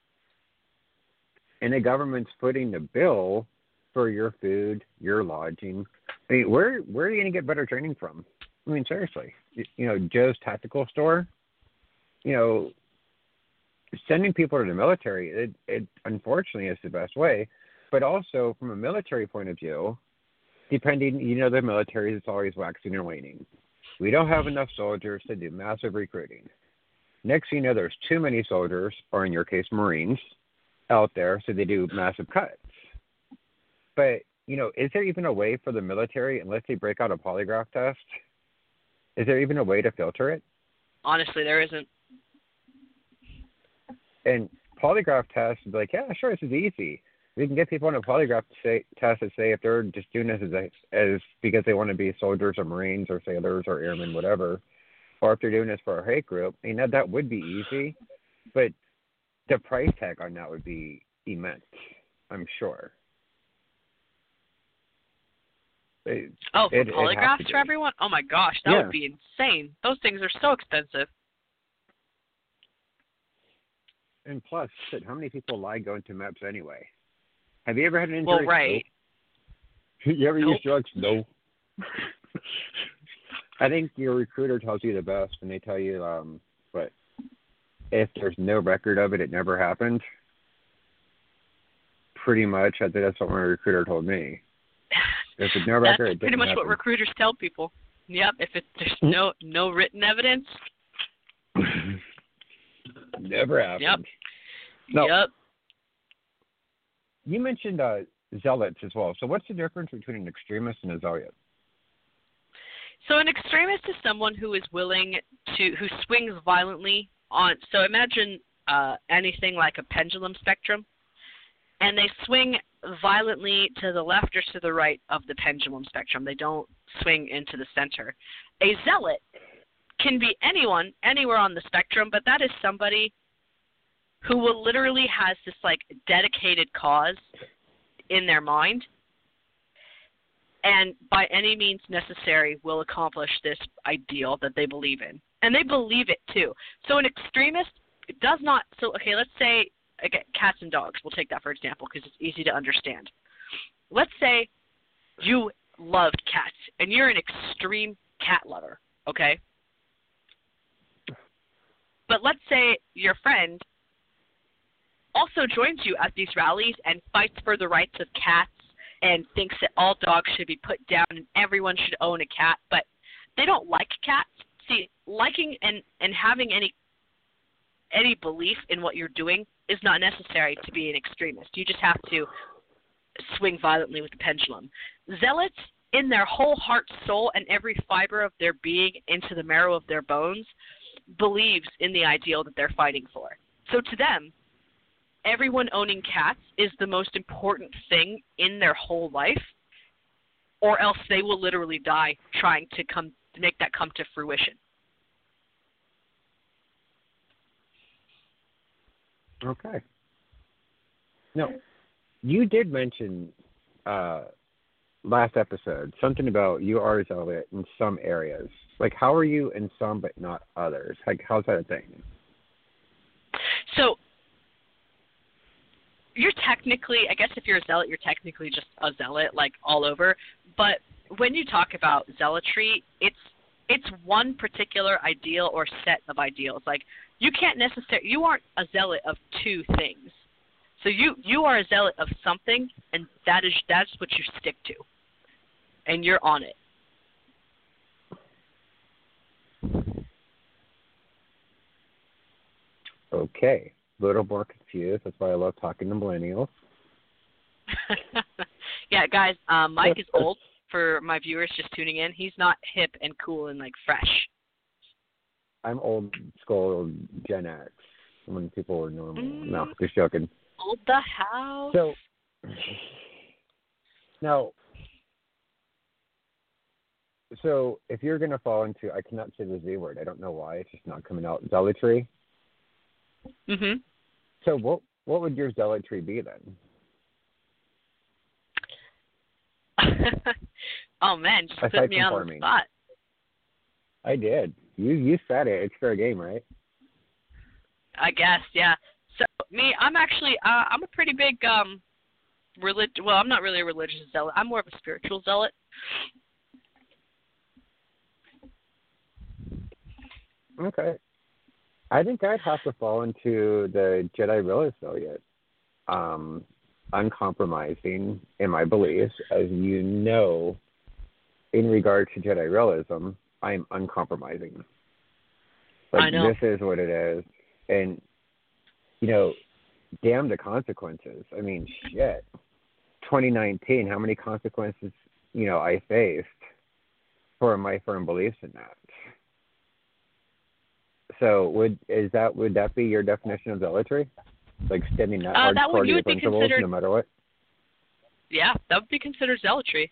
and the government's footing the bill for your food, your lodging. I mean, where where are you going to get better training from? I mean, seriously. You, you know, Joe's Tactical Store, you know, sending people to the military, it, it unfortunately is the best way. But also, from a military point of view, depending, you know, the military is always waxing and waning. We don't have enough soldiers to do massive recruiting. Next thing you know, there's too many soldiers, or in your case, Marines, out there, so they do massive cuts. But, you know, is there even a way for the military, unless they break out a polygraph test, is there even a way to filter it? Honestly, there isn't. And polygraph tests would be like, yeah, sure, this is easy. We can get people on a polygraph say, test that say if they're just doing this as, a, as because they want to be soldiers or Marines or sailors or airmen, whatever, or if they're doing this for a hate group, I mean, that, that would be easy, but the price tag on that would be immense, I'm sure. It, oh, for it, polygraphs it for everyone? Oh my gosh, that yeah. would be insane. Those things are so expensive. And plus, shit, how many people lie going to M E P S anyway? Have you ever had an injury? Well, right. No. You ever nope. use drugs? No. I think your recruiter tells you the best when they tell you, um, but if there's no record of it, it never happened. Pretty much, I think that's what my recruiter told me. If there's no record, that's it pretty much happen. what recruiters tell people. Yep. If it, there's no no written evidence, never happened. Yep. No. Yep. You mentioned uh, zealots as well. So what's the difference between an extremist and a zealot? So an extremist is someone who is willing to, who swings violently on, so imagine uh, anything like a pendulum spectrum, and they swing violently to the left or to the right of the pendulum spectrum. They don't swing into the center. A zealot can be anyone, anywhere on the spectrum, but that is somebody who will literally has this like dedicated cause in their mind, and by any means necessary will accomplish this ideal that they believe in. And they believe it too. So an extremist does not, so okay, let's say, okay, cats and dogs, we'll take that for example because it's easy to understand. Let's say you loved cats and you're an extreme cat lover, okay? But let's say your friend also joins you at these rallies and fights for the rights of cats and thinks that all dogs should be put down and everyone should own a cat, but they don't like cats. See, liking and, and having any any belief in what you're doing is not necessary to be an extremist. You just have to swing violently with the pendulum. Zealots, in their whole heart, soul, and every fiber of their being into the marrow of their bones, believes in the ideal that they're fighting for. So to them, everyone owning cats is the most important thing in their whole life, or else they will literally die trying to come to make that come to fruition. Okay. No, you did mention uh, last episode something about you are zealot in some areas. Like, how are you in some but not others? Like, how's that a thing? technically, I guess if you're a zealot, you're technically just a zealot, like all over. But when you talk about zealotry, it's it's one particular ideal or set of ideals. Like you can't necessarily, you aren't a zealot of two things. So you you are a zealot of something, and that is that's what you stick to, and you're on it. Okay, a little more confused. That's why I love talking to millennials. Yeah, guys, um, Mike is old. For my viewers just tuning in, he's not hip and cool and like fresh. I'm old school Gen X. When people were normal. Mm. No, just joking. Old the house. So now, so if you're gonna fall into, I cannot say the Z word. I don't know why. It's just not coming out. Zealotry. Mhm. So what what would your zealotry be then? Oh man, just Aside put me on farming. the spot. I did. You you said it. It's fair game, right? I guess, yeah. So me, I'm actually, uh, I'm a pretty big um, relig. Well, I'm not really a religious zealot. I'm more of a spiritual zealot. Okay. I think I'd have to fall into the Jedi realist zealot. Um, uncompromising in my beliefs, as you know. In regard to Jedi realism, I am uncompromising. Like, I know. This is what it is. And, you know, damn the consequences. I mean, shit. twenty nineteen, how many consequences, you know, I faced for my firm beliefs in that. So would is that would that be your definition of zealotry? Like standing that Uh, that hardcore would, to you your would be principles considered, no matter what? Yeah, that would be considered zealotry.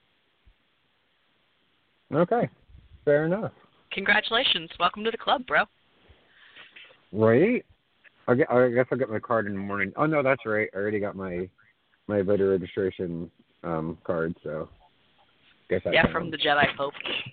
Okay. Fair enough. Congratulations. Welcome to the club, bro. Right? I guess I'll get my card in the morning. Oh, no, that's right. I already got my my voter registration um, card, so guess I Yeah, can. from the Jedi Pope.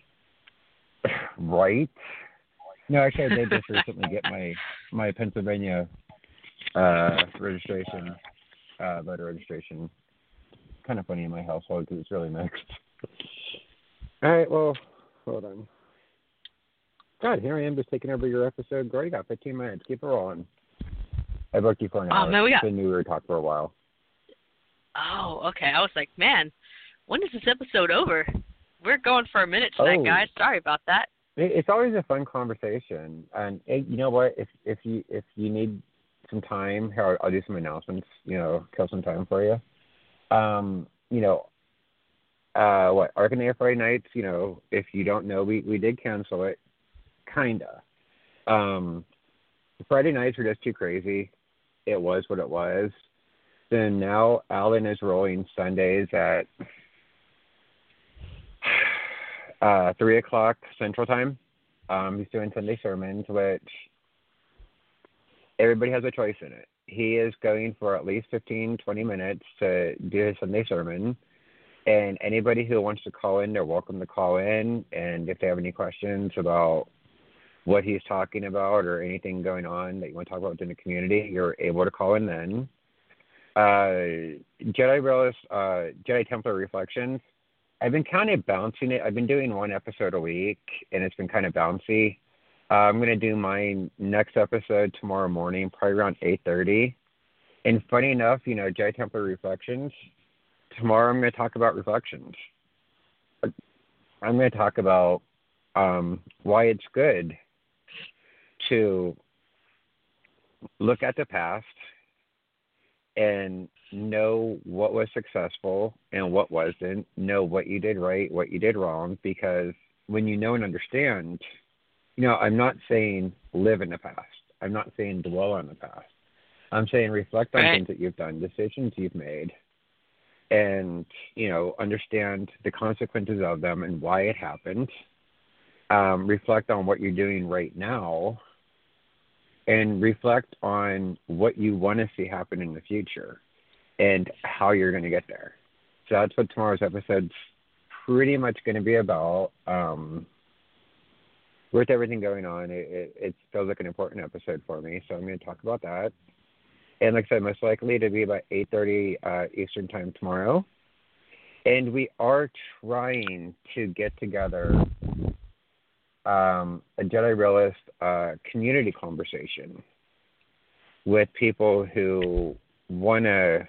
Right? No, actually, I did just recently get my, my Pennsylvania uh, registration, uh, voter registration. Kind of funny in my household because it's really mixed. All right, well, hold on. God, here I am just taking over your episode. Girl, you got fifteen minutes. Keep it rolling. I booked you for an hour. Oh, man, we got... I knew we were talking for a while. Oh, okay. I was like, man, when is this episode over? We're going for a minute tonight, Oh. guys. Sorry about that. It's always a fun conversation, and it, you know what? If if you if you need some time, here I'll, I'll do some announcements. You know, kill some time for you. Um, you know, uh, what Arcanea Friday nights? You know, if you don't know, we we did cancel it, kinda. Um, Friday nights were just too crazy. It was what it was. Then now Alan is rolling Sundays at Uh, three o'clock Central Time. Um, he's doing Sunday sermons, which everybody has a choice in it. He is going for at least fifteen, twenty minutes to do his Sunday sermon. And anybody who wants to call in, they're welcome to call in. And if they have any questions about what he's talking about or anything going on that you want to talk about within the community, you're able to call in then. Uh, Jedi Realist, uh, Jedi Templar Reflections. I've been kind of bouncing it. I've been doing one episode a week, and it's been kind of bouncy. Uh, I'm going to do my next episode tomorrow morning, probably around eight thirty. And funny enough, you know, Jedi Templar Reflections, tomorrow I'm going to talk about reflections. I'm going to talk about um, why it's good to look at the past and know what was successful and what wasn't, know what you did right, what you did wrong, because when you know and understand, you know, I'm not saying live in the past. I'm not saying dwell on the past. I'm saying reflect on Right. things that you've done, decisions you've made, and, you know, understand the consequences of them and why it happened. Um, reflect on what you're doing right now, and reflect on what you want to see happen in the future and how you're going to get there. So that's what tomorrow's episode's pretty much going to be about. Um, with everything going on, it, it, it feels like an important episode for me, so I'm going to talk about that. And like I said, most likely to be about eight thirty uh, Eastern time tomorrow. And we are trying to get together um, a Jedi Realist uh, community conversation with people who want to.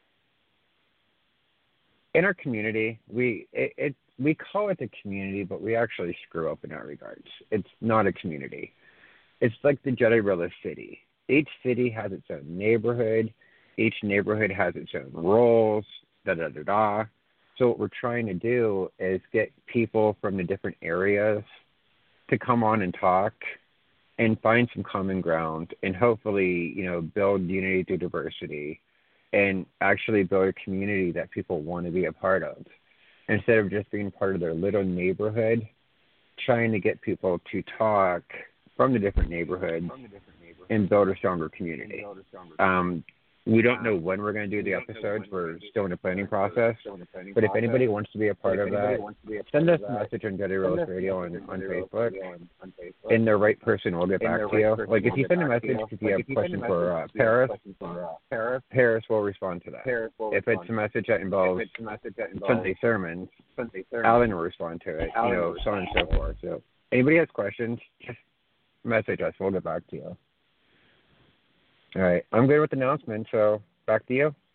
In our community, we it, it we call it a community, but we actually screw up in that regards. It's not a community. It's like the Jedi Realist city. Each city has its own neighborhood. Each neighborhood has its own rules. Da da da da. So what we're trying to do is get people from the different areas to come on and talk and find some common ground and hopefully, you know, build unity through diversity and actually build a community that people want to be a part of instead of just being part of their little neighborhood, trying to get people to talk from the different neighborhoods and build a stronger community. Um, We don't know when we're going to do the episodes. We're still in the planning process. But if anybody wants to be a part of that, send us a message on Jedi Realist Radio on, on Facebook, and the right person will get back to you. Like, if you send a message, if you have a question for uh, Paris, Paris will respond to that. If it's a message that involves Sunday sermons, Alan will respond to it, you know, so on and so forth. So anybody has questions, just message us. We'll get back to you. All right. I'm good with the announcement, so back to you.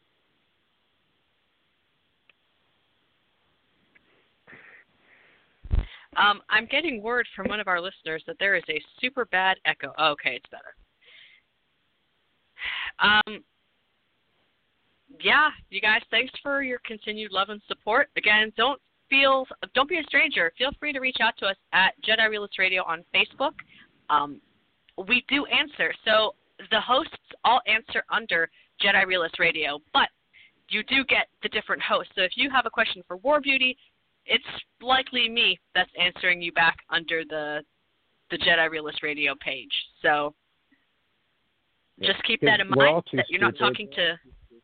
Um, I'm getting word from one of our listeners that there is a super bad echo. Oh, okay, it's better. Um, yeah, you guys, thanks for your continued love and support. Again, don't feel, don't be a stranger. Feel free to reach out to us at Jedi Realist Radio on Facebook. Um, we do answer. So the hosts all answer under Jedi Realist Radio, but you do get the different hosts. So if you have a question for War Beauty, it's likely me that's answering you back under the the Jedi Realist Radio page. So yeah. just keep that in mind, that you're not stupid. talking to...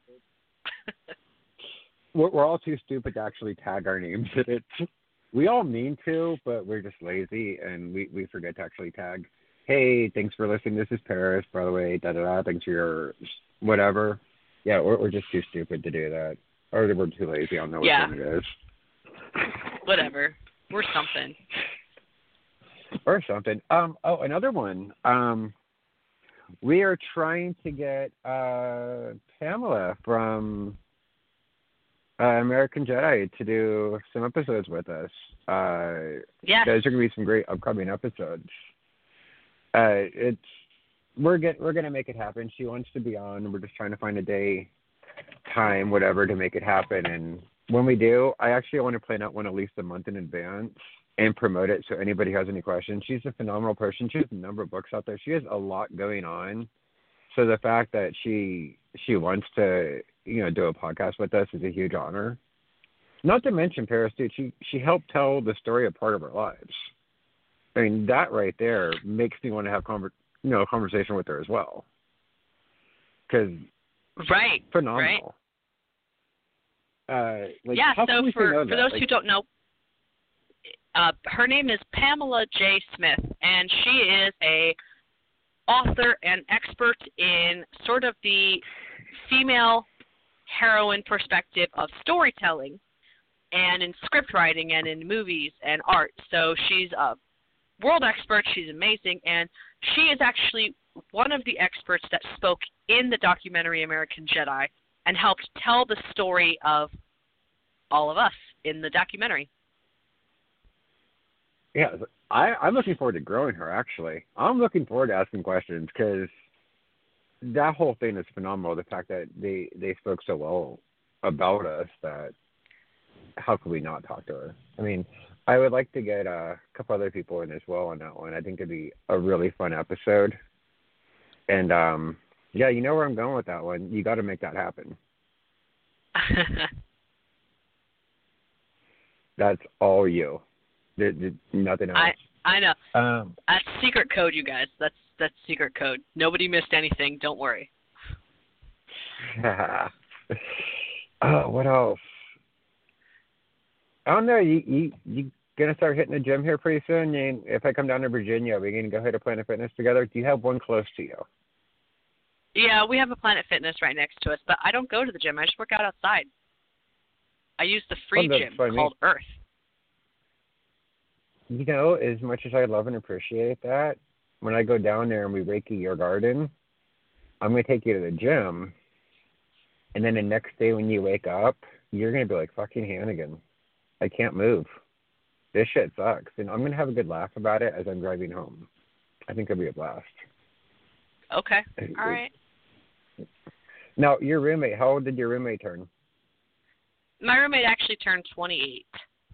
we're, we're all too stupid to actually tag our names in it. We all mean to, but we're just lazy, and we, we forget to actually tag. Hey, thanks for listening. This is Paris, by the way. Da da da. Thanks for your whatever. Yeah, we're we're just too stupid to do that, or we're too lazy. I don't know what yeah. it is. Whatever. We're something. Or something. Um. Oh, another one. Um. We are trying to get uh Pamela from uh, American Jedi to do some episodes with us. Uh, yeah. Those are going to be some great upcoming episodes. Uh, it's we're get we're gonna make it happen. She wants to be on. We're just trying to find a day, time, whatever to make it happen. And when we do, I actually want to plan out one at least a month in advance and promote it so anybody has any questions. She's a phenomenal person. She has a number of books out there. She has a lot going on. So the fact that she she wants to you know do a podcast with us is a huge honor. Not to mention Paris, dude. She she helped tell the story of part of our lives. I mean, that right there makes me want to have conver- you know, a conversation with her as well. Because right, phenomenal. Right. Uh, like, yeah, how so can we for, say no for to those that? who Like, don't know, uh, her name is Pamela J. Smith, and she is a author and expert in sort of the female heroine perspective of storytelling and in script writing and in movies and art. So she's a world expert. She's amazing, and she is actually one of the experts that spoke in the documentary American Jedi and helped tell the story of all of us in the documentary. yeah, I, I'm looking forward to growing her, actually. I'm looking forward to asking questions because that whole thing is phenomenal. The fact that they, they spoke so well about us that how could we not talk to her? I mean, I would like to get a couple other people in as well on that one. I think it'd be a really fun episode. And, um, yeah, you know where I'm going with that one. You got to make that happen. That's all you. There, there, nothing else. I I know. Um, That's secret code, you guys. That's that's secret code. Nobody missed anything. Don't worry. oh, what else? I don't know. You you you gonna start hitting the gym here pretty soon? And if I come down to Virginia, are we gonna go hit a Planet Fitness together? Do you have one close to you? Yeah, we have a Planet Fitness right next to us, but I don't go to the gym. I just work out outside. I use the free Well, gym that's funny. called Earth. You know, as much as I love and appreciate that, when I go down there and we Reiki your garden, I'm going to take you to the gym, and then the next day when you wake up, you're going to be like, fucking Hannigan, I can't move. This shit sucks. And I'm going to have a good laugh about it as I'm driving home. I think it'll be a blast. Okay. All right. Now, your roommate, how old did your roommate turn? My roommate actually turned twenty-eight.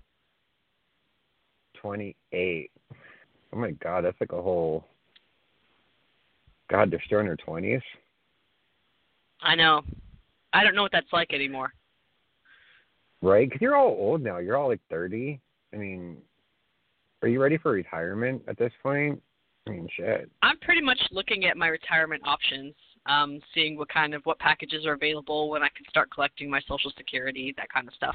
twenty-eight. Oh, my God, that's like a whole... God, they're still in their twenties? I know. I don't know what that's like anymore. Right? Because you're all old now. You're all like thirty. I mean, are you ready for retirement at this point? I mean, shit. I'm pretty much looking at my retirement options, um, seeing what kind of, what packages are available, when I can start collecting my Social Security, that kind of stuff.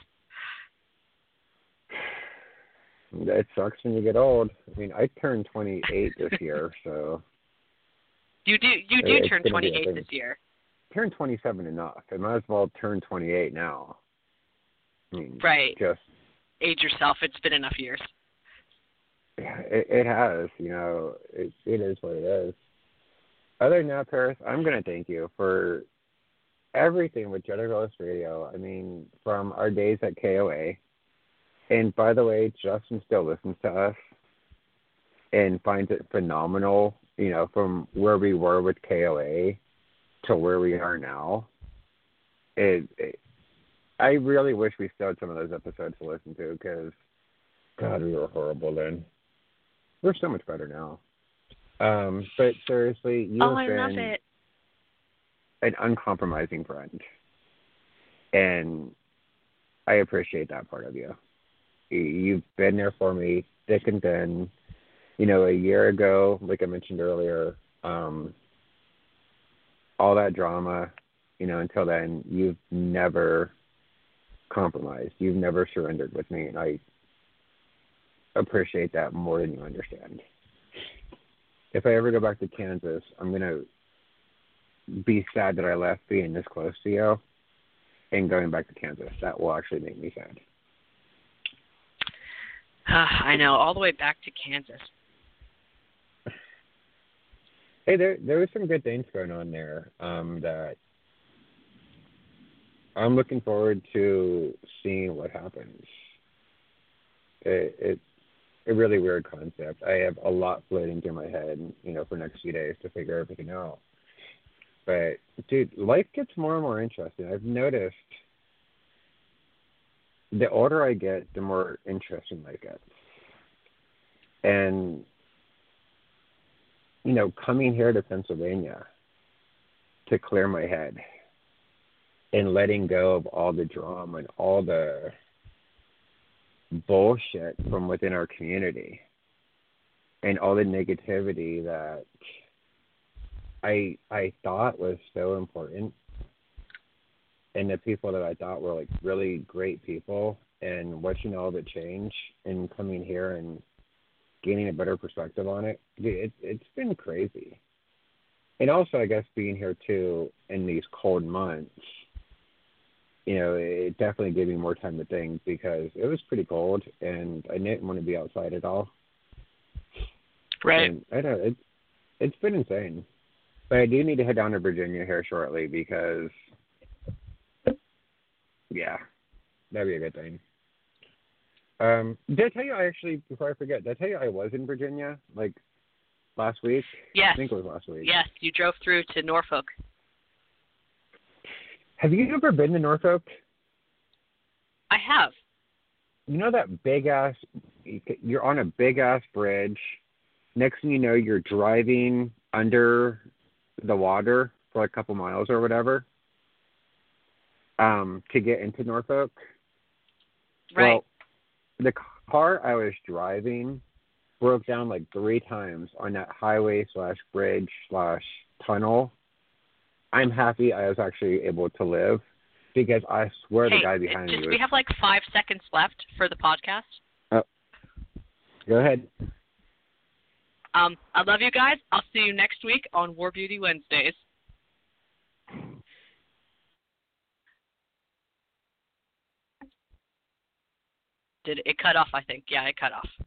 It sucks when you get old. I mean, I turned twenty-eight this year, so... You do you do it's turn twenty-eight this year. Turn twenty-seven enough. I might as well turn twenty-eight now. I mean, right. Just age yourself. It's been enough years. Yeah, it, it has. You know, it it is what it is. Other than that, Paris, I'm going to thank you for everything with Jedi Realist Radio. I mean, from our days at K O A. And by the way, Justin still listens to us and finds it phenomenal, you know, from where we were with K O A to where we are now. It, it I really wish we still had some of those episodes to listen to because, God, we were horrible then. We're so much better now. Um, but seriously, you've oh, I been love it. an uncompromising friend. And I appreciate that part of you. You've been there for me thick and thin. You know, a year ago, like I mentioned earlier, um, all that drama, you know, until then, you've never compromised. You've never surrendered with me, and I appreciate that more than you understand. If I ever go back to Kansas, I'm going to be sad that I left being this close to you and going back to Kansas. That will actually make me sad. Uh, I know, all the way back to Kansas. Hey, there there was some good things going on there um, that I'm looking forward to seeing what happens. It, it's a really weird concept. I have a lot floating through my head, you know, for the next few days to figure everything out. But, dude, life gets more and more interesting. I've noticed the older I get, the more interesting life gets. And, you know, coming here to Pennsylvania to clear my head and letting go of all the drama and all the bullshit from within our community and all the negativity that I I thought was so important, and the people that I thought were like really great people, and watching all of it change and coming here and gaining a better perspective on it, it it's been crazy. And also, I guess, being here too in these cold months, you know, it definitely gave me more time to think because it was pretty cold and I didn't want to be outside at all. Right. And I don't know, it's, it's been insane. But I do need to head down to Virginia here shortly because, yeah, that'd be a good thing. Um, did I tell you I actually, before I forget, did I tell you I was in Virginia, like, last week? Yes. I think it was last week. Yes, you drove through to Norfolk. Have you ever been to Norfolk? I have. You know that big-ass, you're on a big-ass bridge. Next thing you know, you're driving under the water for like a couple miles or whatever um, to get into Norfolk. Right. Well, the car I was driving broke down like three times on that highway slash bridge slash tunnel. I'm happy I was actually able to live because I swear hey, the guy behind just, me was... we have like five seconds left for the podcast. Oh, go ahead. Um, I love you guys. I'll see you next week on War Beauty Wednesdays. Did it, it cut off? I think. Yeah, it cut off.